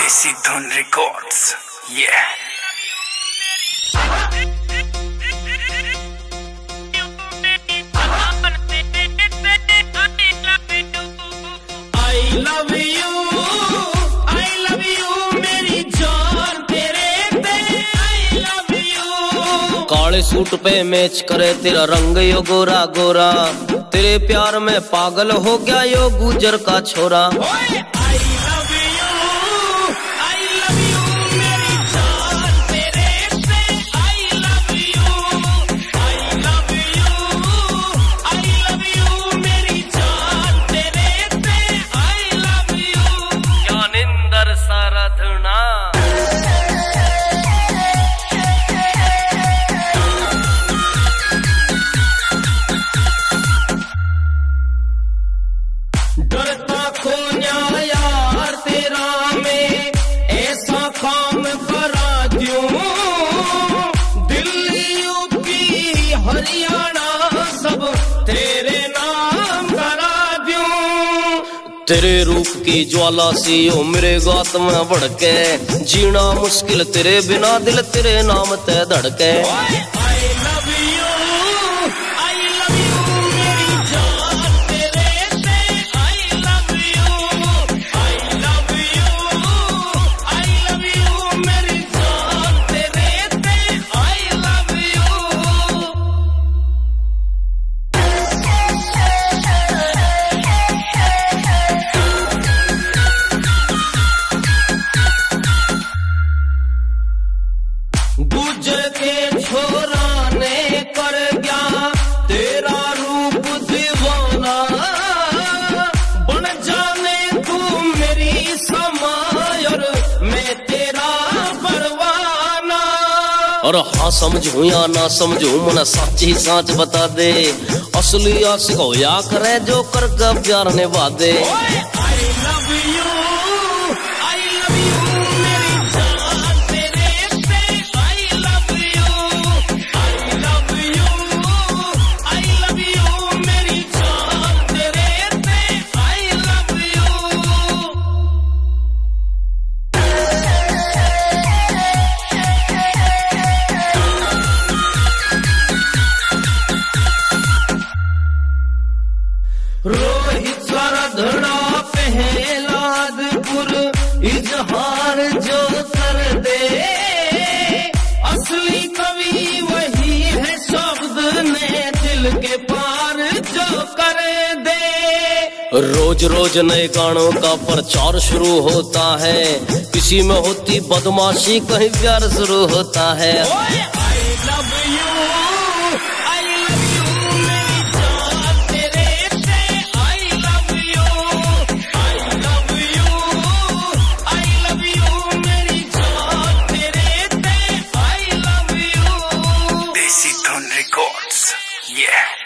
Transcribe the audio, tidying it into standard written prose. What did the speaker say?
देसी धुन रिकॉर्ड्स। काले सूट पे मैच करे तेरा रंग यो गोरा गोरा, तेरे प्यार में पागल हो गया यो गुजर का छोरा। डरता खोया यार तेरा मैं ऐसा काम करा दूं, दिल्ली यूपी हरियाणा सब तेरे नाम करा दूं। तेरे रूप की ज्वाला सी ओ मेरे गात में भड़के, जीना मुश्किल तेरे बिना दिल तेरे नाम ते धड़के। गुजर के छोरा ने कर गया तेरा रूप दीवाना, बन जाने तू मेरी समाय और मैं तेरा परवाना। और हाँ समझूं या ना समझूं मन सच्ची साच बता दे, असली आशिक हो या करे जो कर का प्यार निभा दे। रोहित सरधड़ा पहलादपुर इजहार जो कर दे, असली कवि वही है शब्द ने दिल के पार जो कर दे। रोज रोज नए गानों का प्रचार शुरू होता है, किसी में होती बदमाशी कहीं प्यार शुरू होता है। देसी धुन रिकॉर्ड्स।